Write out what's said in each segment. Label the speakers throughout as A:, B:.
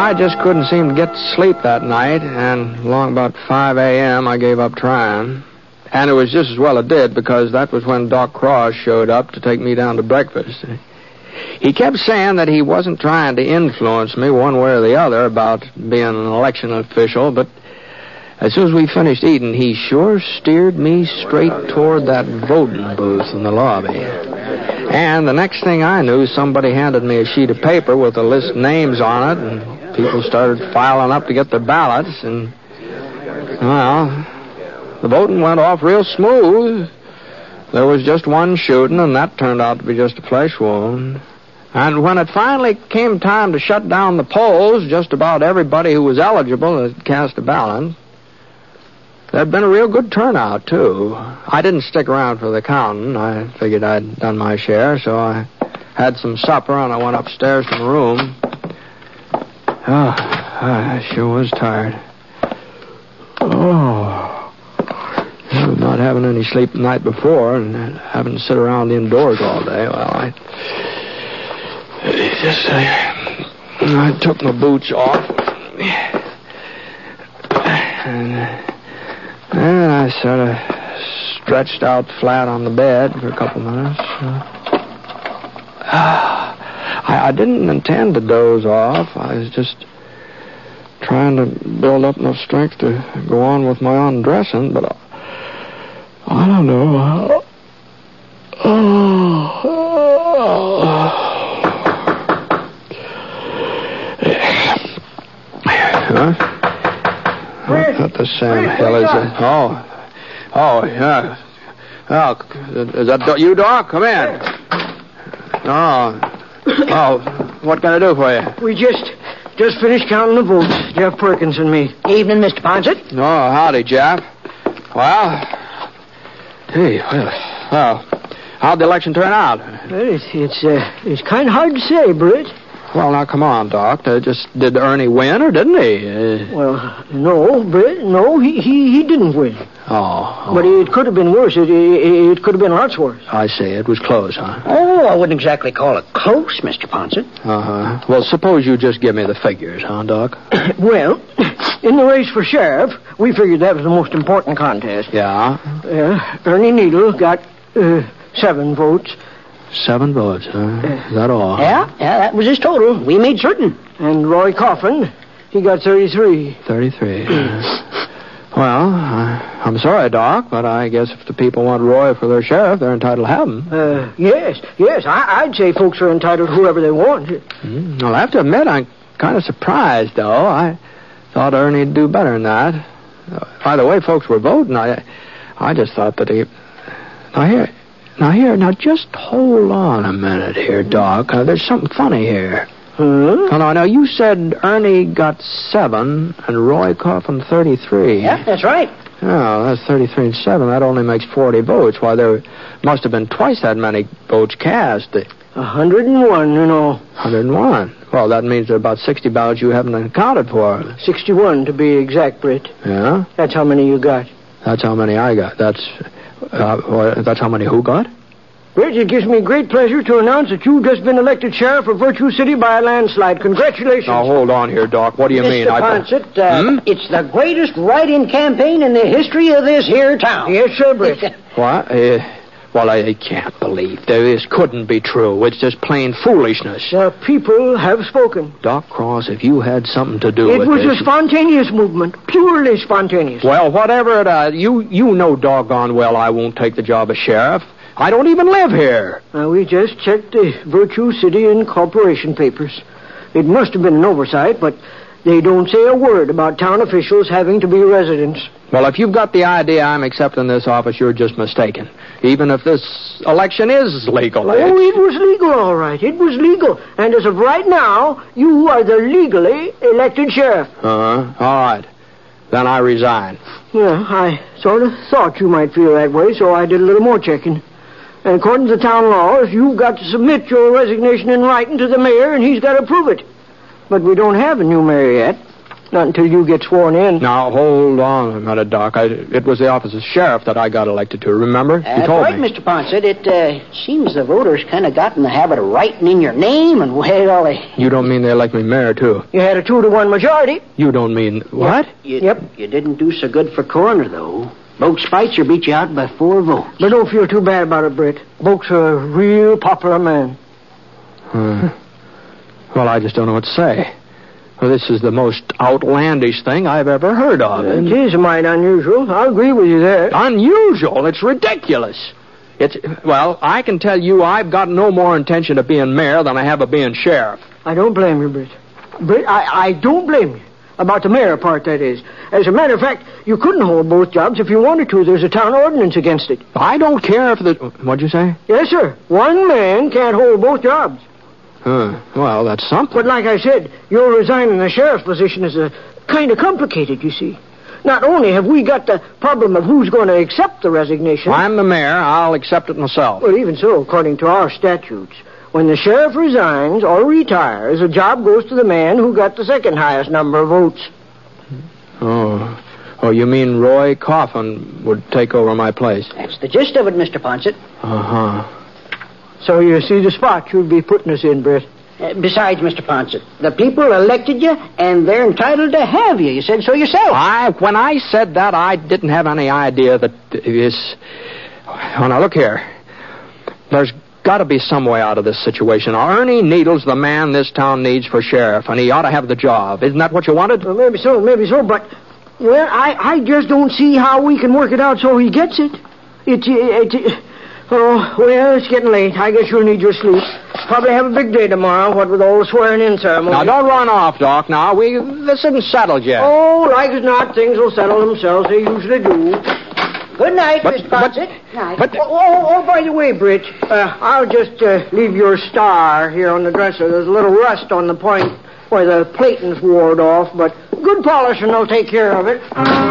A: I just couldn't seem to get to sleep that night, and along about 5 a.m. I gave up trying. And it was just as well it did, because that was when Doc Cross showed up to take me down to breakfast. He kept saying that he wasn't trying to influence me one way or the other about being an election official, but as soon as we finished eating, he sure steered me straight toward that voting booth in the lobby. And the next thing I knew, somebody handed me a sheet of paper with a list of names on it, and people started filing up to get their ballots, and, well, the voting went off real smooth. There was just one shooting, and that turned out to be just a flesh wound. And when it finally came time to shut down the polls, just about everybody who was eligible had cast a ballot. There'd been a real good turnout, too. I didn't stick around for the counting. I figured I'd done my share, so I had some supper, and I went upstairs to my room. Oh, I sure was tired. Not having any sleep the night before and having to sit around indoors all day. Well, I took my boots off. And I sort of stretched out flat on the bed for a couple minutes. I didn't intend to doze off. I was just trying to build up enough strength to go on with my undressing, but I don't know. Huh? What the Sam hell is it? Oh, yeah. Oh, is that you, Doc? Come in. Oh, what can I do for you?
B: We just finished counting the votes, Jeff Perkins and me.
C: Evening, Mr. Ponset.
A: Oh, howdy, Jeff. Well, well, how'd the election turn out?
B: It's kind of hard to say, Britt.
A: Well, now, come on, Doc. Did Ernie win, or didn't he?
B: Well, no, Britt, no, he didn't win.
A: Oh.
B: But it could have been worse. It could have been lots worse.
A: I see. It was close, huh?
C: Oh, I wouldn't exactly call it close, Mr. Ponset.
A: Uh-huh. Well, suppose you just give me the figures, huh, Doc?
B: Well, in the race for sheriff, we figured that was the most important contest.
A: Yeah?
B: Ernie Needle got 7 votes.
A: 7 votes, huh? Is that all?
C: Yeah, that was his total. We made certain.
B: And Roy Coffin, he got 33.
A: 33. Well, I'm sorry, Doc, but I guess if the people want Roy for their sheriff, they're entitled to have him.
B: Yes. I'd say folks are entitled to whoever they want.
A: Well, I have to admit, I'm kind of surprised, though. I thought Ernie'd do better than that. By the way folks were voting, I just thought that he... Now, just hold on a minute here, Doc. There's something funny here. Now, you said Ernie got 7 and Roy Coffin 33.
C: Yeah, that's right.
A: Oh, that's 33 and 7. That only makes 40 votes. Why, there must have been twice that many votes cast.
B: 101, you know.
A: 101. Well, that means there are about 60 ballots you haven't accounted for.
B: 61, to be exact, Britt.
A: Yeah?
B: That's how many you got.
A: That's how many I got. That's how many who got?
B: Britt, it gives me great pleasure to announce that you've just been elected sheriff of Virtue City by a landslide. Congratulations.
A: Now, hold on here, Doc. What do you mean?
C: Mr. Ponset, it's the greatest write-in campaign in the history of this here town.
B: Yes, sir, Britt.
A: What? Well, I can't believe this couldn't be true. It's just plain foolishness.
B: The people have spoken.
A: Doc Cross, if you had something to do with
B: it... It was a spontaneous movement. Purely spontaneous.
A: Well, whatever it is, you know doggone well I won't take the job of sheriff. I don't even live here.
B: We just checked the Virtue City Incorporation papers. It must have been an oversight, but they don't say a word about town officials having to be residents.
A: Well, if you've got the idea I'm accepting this office, you're just mistaken. Even if this election is legal.
B: Oh, it was legal, all right. It was legal. And as of right now, you are the legally elected sheriff.
A: All right. Then I resign.
B: Yeah, I sort of thought you might feel that way, so I did a little more checking. And according to the town laws, you've got to submit your resignation in writing to the mayor, and he's got to prove it. But we don't have a new mayor yet. Not until you get sworn in.
A: Now, hold on a minute, Doc. It was the office of sheriff that I got elected to, remember? You told
C: right,
A: me.
C: Mr. Ponset. It seems the voters kind of got in the habit of writing in your name and, well, they...
A: You don't mean they elect me mayor, too?
B: You had a 2-to-1 majority.
A: You don't mean... What?
B: Yep.
C: You didn't do so good for coroner, though. Bogue Spitzer beat you out by 4 votes.
B: But don't feel too bad about it, Britt. Bogue's a real popular man.
A: Well, I just don't know what to say. Well, this is the most outlandish thing I've ever heard of.
B: It is mighty unusual. I'll agree with you there.
A: Unusual? It's ridiculous. Well, I can tell you I've got no more intention of being mayor than I have of being sheriff.
B: I don't blame you, Britt. Britt, I don't blame you. About the mayor part, that is. As a matter of fact, you couldn't hold both jobs if you wanted to. There's a town ordinance against it.
A: I don't care if the... What'd you say?
B: Yes, sir. One man can't hold both jobs.
A: Well, that's something.
B: But like I said, your resigning the sheriff's position is kind of complicated, you see. Not only have we got the problem of who's going to accept the resignation...
A: I'm the mayor. I'll accept it myself.
B: Well, even so, according to our statutes, when the sheriff resigns or retires, the job goes to the man who got the second highest number of votes.
A: Oh, you mean Roy Coffin would take over my place?
C: That's the gist of it, Mr. Ponset.
A: Uh-huh.
B: So you see the spot you'd be putting us in, Britt.
C: Besides, Mr. Ponset, the people elected you, and they're entitled to have you. You said so yourself.
A: When I said that, I didn't have any idea that this... Oh, now, look here. There's got to be some way out of this situation. Ernie Needle's the man this town needs for sheriff, and he ought to have the job. Isn't that what you wanted?
B: Well, maybe so, but... Well, I just don't see how we can work it out so he gets it. Oh, well, it's getting late. I guess you'll need your sleep. Probably have a big day tomorrow, what with all the swearing-in ceremony.
A: Now, don't run off, Doc. Now, this isn't settled yet.
B: Oh, like as not, things will settle themselves. They usually do.
C: Good night, Mr. Ponset.
B: By the way, Britt, I'll just leave your star here on the dresser. There's a little rust on the point where the plating's ward off, but good polishing will take care of it.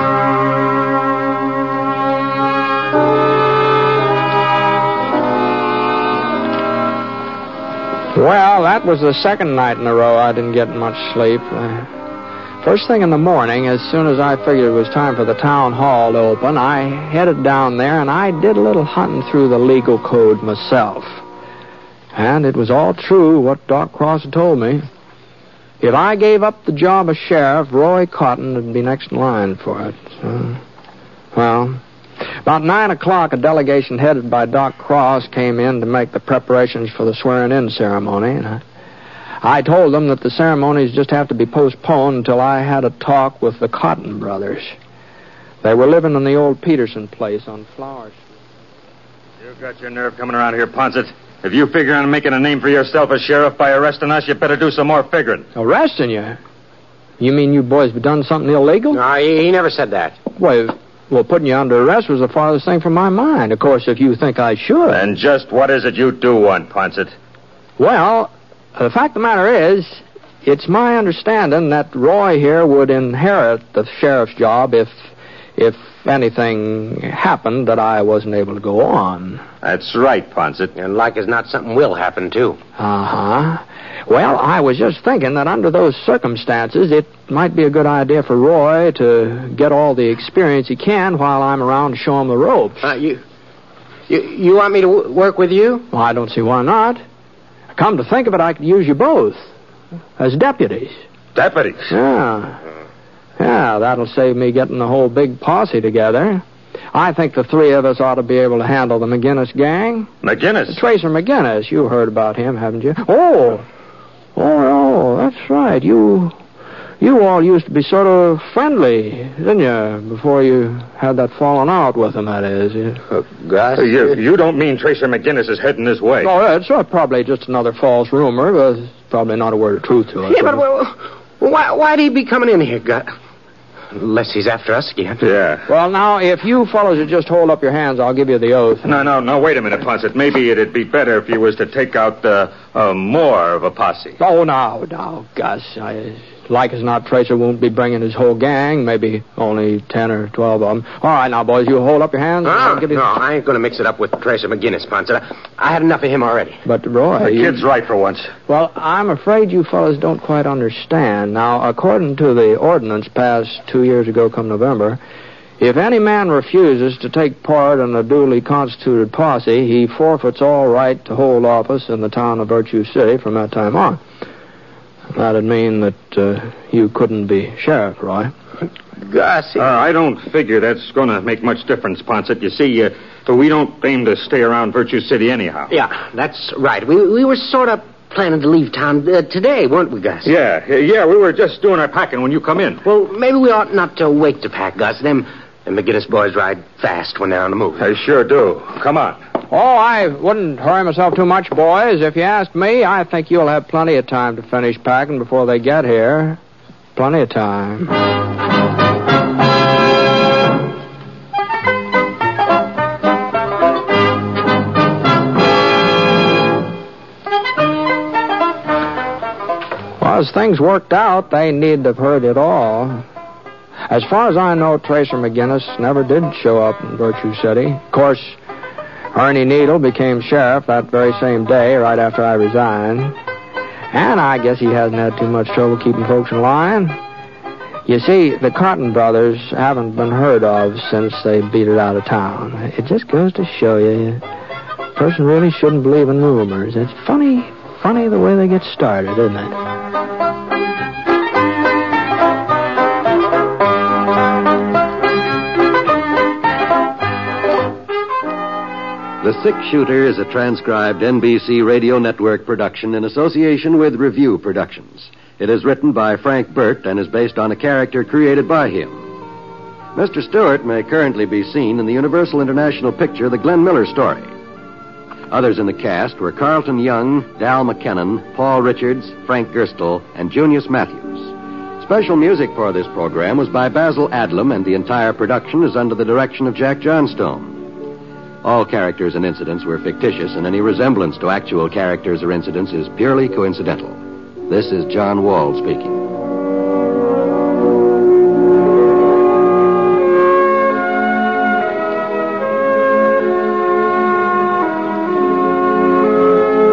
A: Well, that was the second night in a row I didn't get much sleep. First thing in the morning, as soon as I figured it was time for the town hall to open, I headed down there and I did a little hunting through the legal code myself. And it was all true what Doc Cross had told me. If I gave up the job of sheriff, Roy Cotton would be next in line for it. Well, about 9 o'clock, a delegation headed by Doc Cross came in to make the preparations for the swearing-in ceremony. And I told them that the ceremonies just have to be postponed until I had a talk with the Cotton brothers. They were living in the old Peterson place on Flower Street.
D: You've got your nerve coming around here, Ponset. If you figure on making a name for yourself as sheriff by arresting us, you better do some more figuring.
A: Arresting you? You mean you boys have done something illegal?
E: No, he never said that.
A: Well, putting you under arrest was the farthest thing from my mind. Of course, if you think I should.
D: And just what is it you do want, Ponset?
A: Well, the fact of the matter is, it's my understanding that Roy here would inherit the sheriff's job if anything happened that I wasn't able to go on.
D: That's right, Ponset.
E: And like as not, something will happen, too.
A: Uh-huh. Well, I was just thinking that under those circumstances, it might be a good idea for Roy to get all the experience he can while I'm around to show him the ropes.
E: You want me to work with you?
A: Well, I don't see why not. Come to think of it, I could use you both as deputies.
D: Deputies?
A: Yeah, that'll save me getting the whole big posse together. I think the three of us ought to be able to handle the McGinnis gang.
D: McGinnis?
A: Tracer McGinnis. You heard about him, haven't you? Oh, that's right. You all used to be sort of friendly, didn't you, before you had that falling out with him, that is.
E: Gus?
D: You don't mean Tracer McGinnis is heading this way?
A: Oh, it's probably just another false rumor, but there's probably not a word of truth to it.
E: Yeah, but why'd he be coming in here, Gus? Unless he's after us again.
D: Yeah.
A: Well, now, if you fellows would just hold up your hands, I'll give you the oath.
D: No, wait a minute, Ponset. Maybe it'd be better if you was to take out more of a posse.
A: Oh, now, Gus, like as not, Tracer won't be bringing his whole gang, maybe only 10 or 12 of them. All right, now, boys, you hold up your hands.
E: No, I ain't going to mix it up with Tracer McGinnis, Ponset. I had enough of him already.
A: But, Roy...
D: The kid's right for once.
A: Well, I'm afraid you fellas don't quite understand. Now, according to the ordinance passed 2 years ago come November, if any man refuses to take part in a duly constituted posse, he forfeits all right to hold office in the town of Virtue City from that time on. That'd mean that you couldn't be sheriff, Roy.
E: Gussie.
D: I don't figure that's going to make much difference, Ponset. You see, we don't aim to stay around Virtue City anyhow.
E: Yeah, that's right. We were sort of planning to leave town today, weren't we, Gus?
D: Yeah, we were just doing our packing when you come in.
E: Well, maybe we ought not to wait to pack, Gus. Them McGinnis boys ride fast when they're on the move.
D: They sure do. Come on.
A: Oh, I wouldn't hurry myself too much, boys. If you ask me, I think you'll have plenty of time to finish packing before they get here. Plenty of time. Well, as things worked out, they needn't have heard it all. As far as I know, Tracer McGinnis never did show up in Virtue City. Of course, Ernie Needle became sheriff that very same day, right after I resigned. And I guess he hasn't had too much trouble keeping folks in line. You see, the Cotton brothers haven't been heard of since they beat it out of town. It just goes to show you, a person really shouldn't believe in rumors. It's funny the way they get started, isn't it?
F: The Six Shooter is a transcribed NBC Radio Network production in association with Review Productions. It is written by Frank Burt and is based on a character created by him. Mr. Stewart may currently be seen in the Universal International picture The Glenn Miller Story. Others in the cast were Carlton Young, Dal McKennon, Paul Richards, Frank Gerstle, and Junius Matthews. Special music for this program was by Basil Adlam, and the entire production is under the direction of Jack Johnstone. All characters and incidents were fictitious, and any resemblance to actual characters or incidents is purely coincidental. This is John Wall speaking.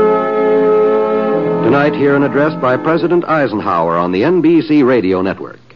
F: Tonight, hear an address by President Eisenhower on the NBC Radio Network.